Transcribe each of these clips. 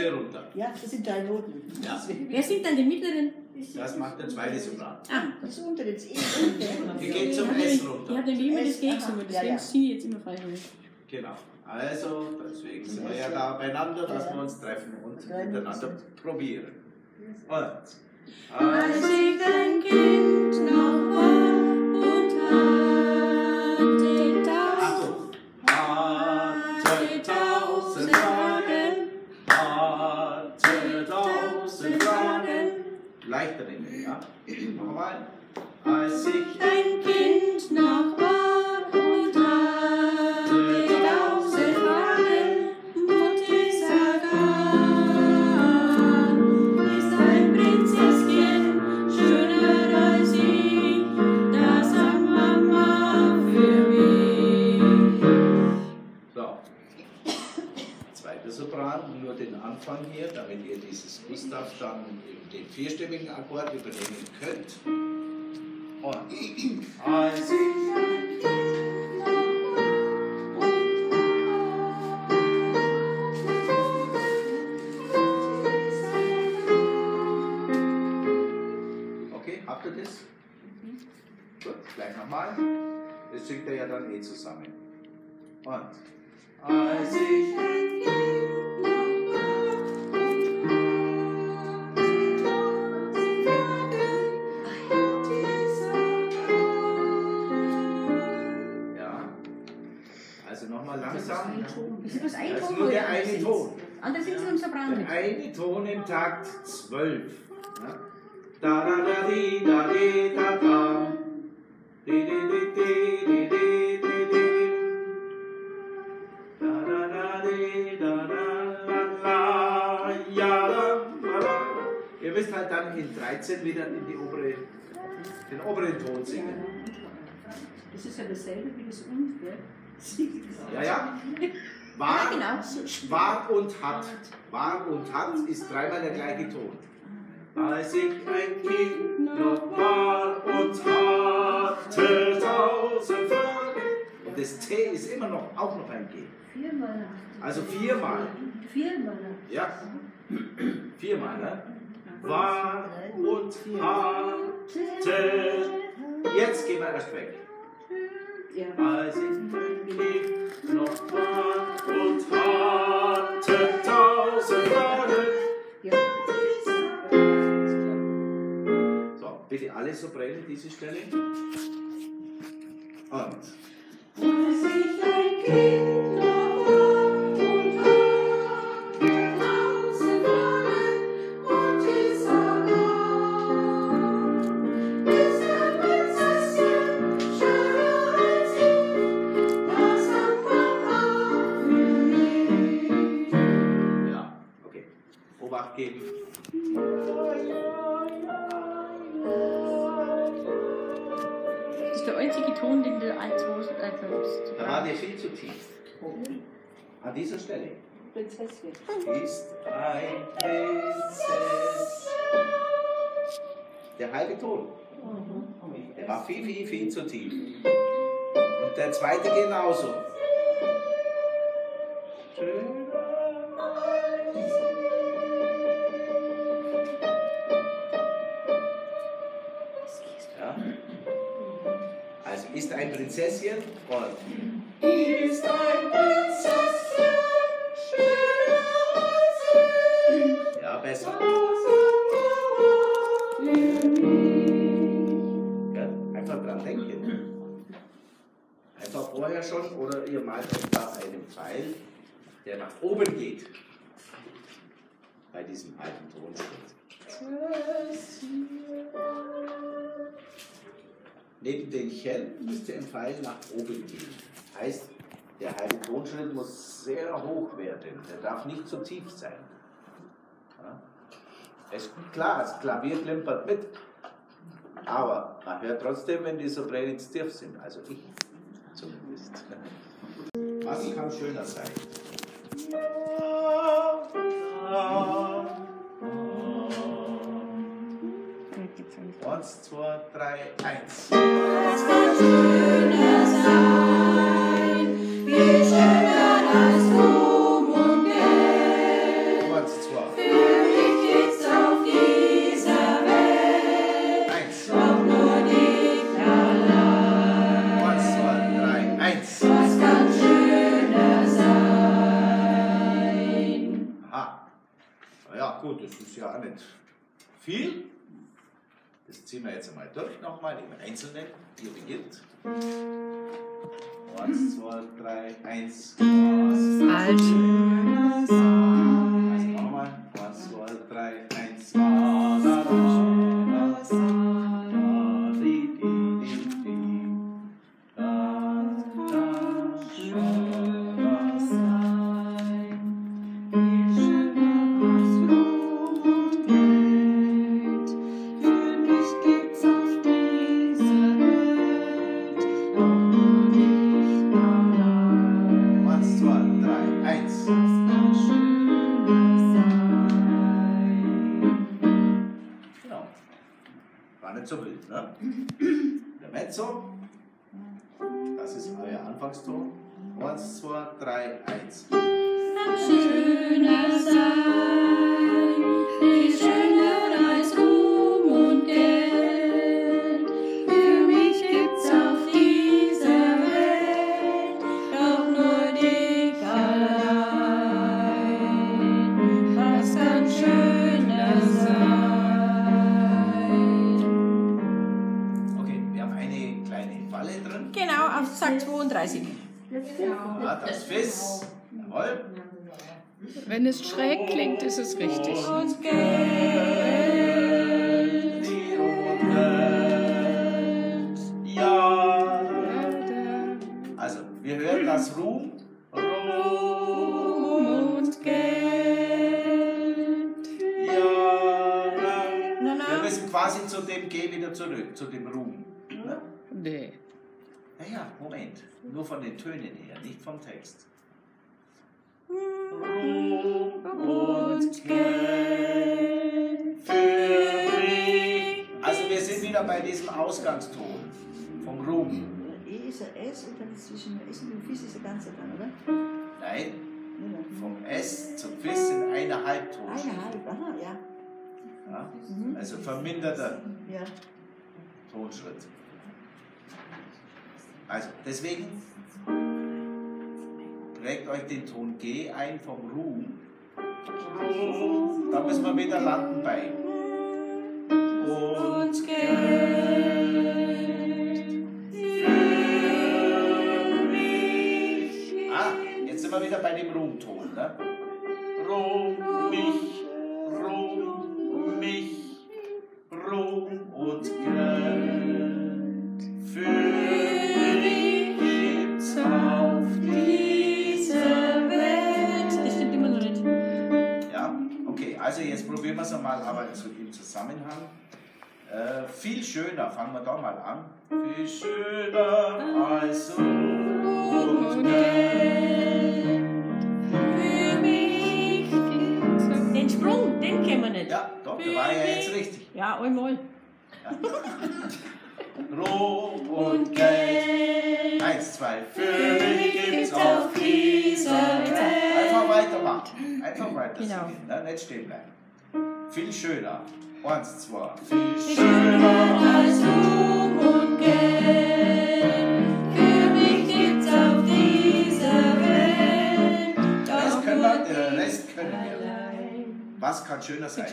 hier runter. Ja, das sind 3 Noten. Ja. Wer singt dann den mittleren? Das macht der zweite Sopran. Das unter jetzt Die geht zum S runter. Ich habe nämlich immer das Gegengesungen, Ja, deswegen ja. singe ich jetzt immer falsch. Genau. Also, deswegen sind wir ja da beieinander, dass wir uns treffen und miteinander probieren. Und Als ich ein Kind noch war und hatte tausend Fragen, leichter nehmen, ja? Nochmal. Als ich ein Kind noch war und hatte tausend Fragen, Mutti sag an, ist ein Prinzesschen schöner als ich, das sagt Mama für mich. so. Zweiter Sopran, nur den Anfang hier, damit ihr dieses Gustav dann den vierstimmigen Akkord übernehmen könnt. Und als ich okay, habt ihr das? Gut, gleich nochmal. Das singt ihr ja dann eh zusammen. Und als ich also nochmal langsam. Das ist bloß ein Das ist Ton, nur wo der ihr eine singt. Ton. Andere sind sie im Sopran mit. Der eine Ton im Takt 12. Ja? Da da da di da di da da. Di di di di di di di di. Da da da di da da la la ja la la. Ihr müsst halt dann in 13 wieder in die den oberen Ton singen. Das ist ja dasselbe wie das Und, gell? Ja, ja. War, Ja, genau. war und hat. War und hat ist dreimal der gleiche Ton. Als ich ein Kind noch war und hatte tausend Fragen. Und das T ist immer noch, auch noch ein G. 4-mal. Also 4-mal. 4-mal. Ja. 4-mal, ne? War und hatte. Jetzt gehen wir erst weg. Ja. Als ich ein Kind noch war und hatte tausend Fragen. Ja. So, bitte alle Sopräne diese Stelle. Und. Als ich ein Kind noch war und hatte tausend Fragen, Mutti sag an, ist ein Prinzesschen schöner als ich, das sagt Mama für mich. Ja, okay. Obacht geben. Das ist der einzige Ton, den der 1, 2, 3, Da war der viel zu tief. An dieser Stelle Prinzessin. ist ein Prinzess. Der halbe Ton. Der war viel, viel, viel zu tief. Und der zweite genauso. Ja. Also ist ein Prinzesschen und ist ein Prinzesschen schöner als ich. Ja, besser. Ja, einfach dran denken. Einfach vorher schon oder ihr malt euch da einen Pfeil, der nach oben geht. Bei diesem alten Tonschritt. Neben den Chen müsste ein Pfeil nach oben gehen. Heißt, der halbe Tonschritt muss sehr hoch werden. Der darf nicht zu tief sein. Ja? Ist klar, das Klavier klimpert mit. Aber man hört trotzdem, wenn die Sopräne zu tief sind. Also ich zumindest. Was kann schöner sein? 1, 2, 3, 1. Was kann schöner sein, wie schöner als Ruhm und Geld. 1, 2. Ja gut, das ist ja auch nicht viel. Das ziehen wir jetzt einmal durch, nochmal im Einzelnen. Hier beginnt. 1, 2, 3, 1. Falsch. Also nochmal. 1, 2, 3, 1. So wild, ne? Der Mezzo, das ist euer Anfangston. 1, 2, 3, 1. Schöner sein, wie schöner als Ruhm und Geld. Für mich gibt's auf dieser Welt doch nur dich allein. Was kann schöner sein? Genau, auf Takt 32. Ja, das Fis. Jawohl. Wenn es schräg klingt, ist es richtig. Und Geld, ja. Also, wir hören das Ruhm. Ruhm und Geld. Ja. Wir müssen quasi zu dem G wieder zurück, zu dem Ruhm. Ne? Nee. Naja, Moment. Nur von den Tönen her, nicht vom Text. Ruhm und Geld für mich. Also wir sind wieder bei diesem Ausgangston vom Ruhm. E ist ein S und dann zwischen S und dem Fis ist ein ganzer dran, oder? Nein, vom S zum Fis sind eine Halbton. Eine halb, aha, ja. Ja? Also verminderter Ja. Tonschritt. Also deswegen prägt euch den Ton G ein vom Ruhm. Da müssen wir wieder landen bei und Geld für mich. Jetzt sind wir wieder bei dem Ruhmton. Ne? Ruhm mich, Ruhm mich, Ruhm und Geld für auf dieser Welt. Das stimmt immer noch nicht. Ja, okay, also jetzt probieren wir es einmal, aber im Zusammenhang. Viel schöner, fangen wir da mal an. Viel schöner als Ruhm und Geld. Für mich. Den Sprung, den kennen wir nicht. Ja, doch, der war ja jetzt richtig. Ja, einmal. Ruhm und Geld. 1, 2, für mich gibt's auf dieser Welt. Einfach weitermachen. Einfach weiter singen, ne? Nicht stehen bleiben. Viel schöner. 1, 2. Viel schöner als Ruhm und Geld. Für mich gibt's auf dieser Welt. Das können wir, den Rest können wir. Was kann schöner sein?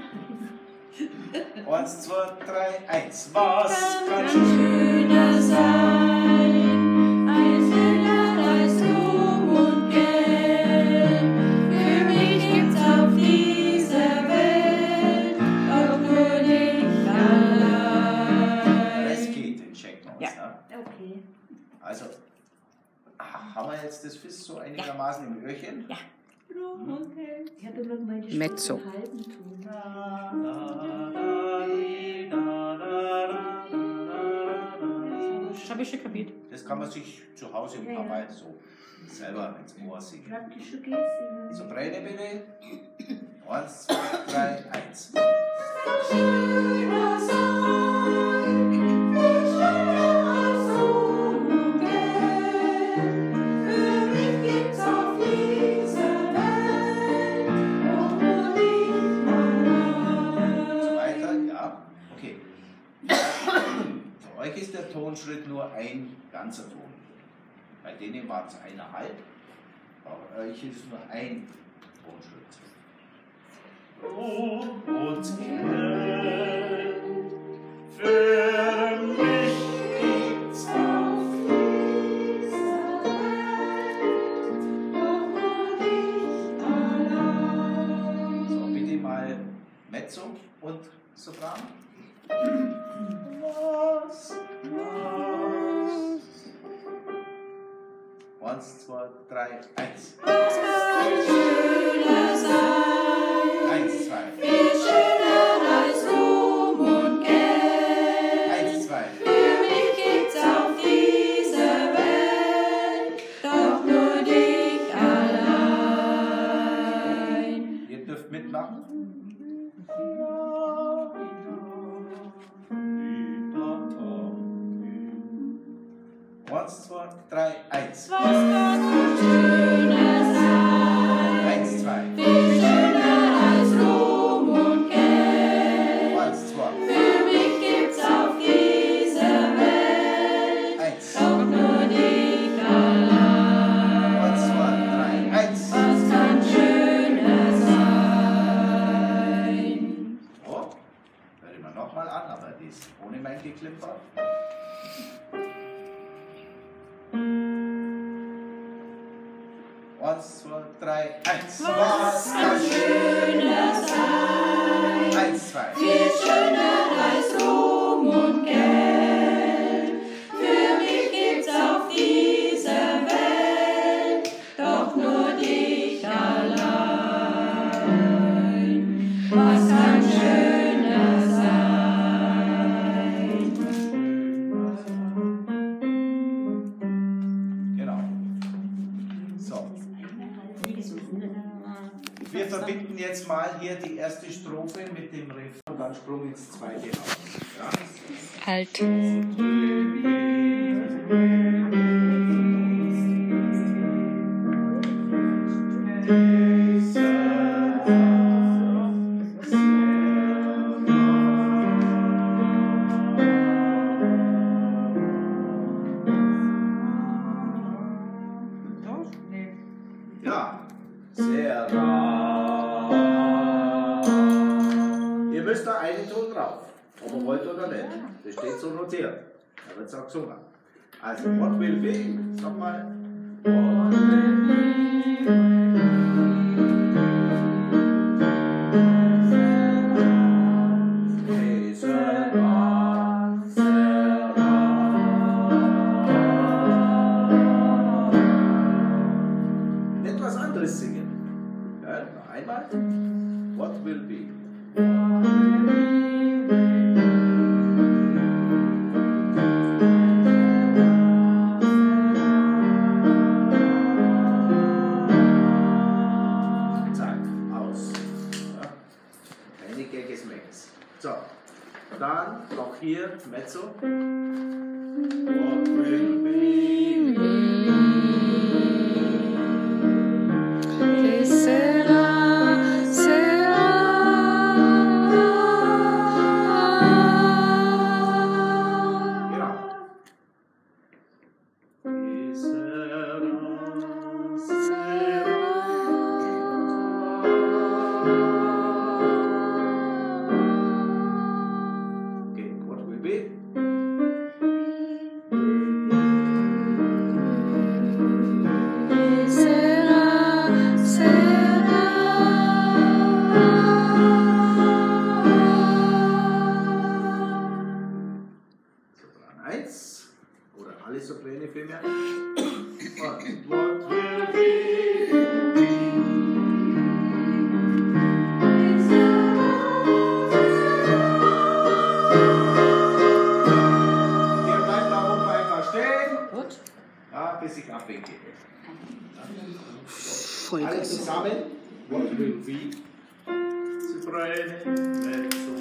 1, 2, 3, 1. Was kann schöner sein als Ruhm und Geld? Für mich gibt's auf dieser Welt auch nur dich allein. Es geht, den checken wir uns. Ja. Ne? Okay. Also, haben wir jetzt das Fis so einigermaßen im Öhrchen? Ja. Ich habe immer gemeint, die Mezzo. Spur einen halben Ton. Das habe ich schon kapiert. Das kann man sich zu Hause ein paar Mal so selber ins Ohr singen. Praktische Geste. Soprane bitte. 1, 2, 3, 1. Schöner sein, wie schöner als Ruhm und Geld. Für mich gibt's auf dieser Welt auch nur dich allein. So weiter, ja. Okay. Für euch ist der Tonschritt nur ein ganzer Ton. Bei denen war es 1,5. Bei euch ist es nur ein Tonschritt. und Geld. Für mich gibt's auf dieser Welt doch nur dich allein. So, bitte mal Mezzo und Sopran. Was? Eins, zwei, drei, eins. Was kann schöner sein? Eins, zwei. Viel schöner als Ruhm und Geld. Eins, zwei. Für mich gibt's auf dieser Welt doch nur dich allein. Ihr dürft mitmachen. Eins, zwei, drei, eins. Was kann schöner sein? Eins, zwei. Viel schöner als Ruhm und Geld. Eins, zwei. Für mich gibt's auf dieser Welt Eins. doch nur dich allein. Eins, zwei, drei, eins. Was kann schöner sein? So, hören wir nochmal an, aber die ist ohne mein Geklimper. Eins, zwei, drei, eins. Was kann schöner sein? Eins, zwei. Viel schöner als Ruhm und Geld. Für mich gibt's auf dieser Welt doch nur dich allein. Was kann schöner sein? Genau. So. Wir verbinden jetzt mal hier die erste Strophe mit dem Refrain und dann Sprung ins zweite auf. Ja? Halt. Ja, sehr rar. Ihr müsst da einen Ton drauf, ob ihr wollt oder nicht. Das steht so notiert. Da wird es auch gesungen. Also, what will be? Sag mal. What will be? Etwas anderes singen. Ja, noch einmal. What will be? Zack, aus. Ja. Keine Gagges-Meckes. So, dann noch hier Mezzo. What will be? Okay, what will be? Sopran 1 oder alle Soprane vielmehr. Und what will be? Ihr bleibt da oben einfach stehen. Gut. Ja, bis ich abwinke. Voll Alle krass. zusammen. What will be? Soprane, Mezzo.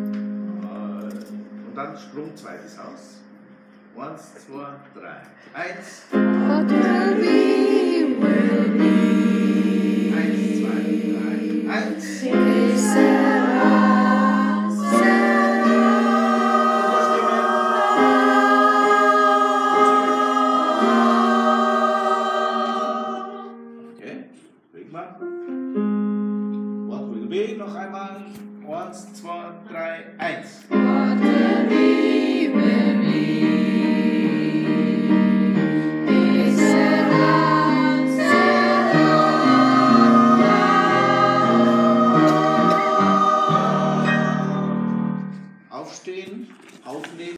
Und dann Sprung, zweites Haus. 1, 2, 3. 1. What will be, will be. 1, 2, 3. 1. Okay, leg mal. What will be? Noch einmal. 1, 2, 3, 1. Gottes Liebe ist sehr lang, sehr lang. Aufstehen, aufnehmen.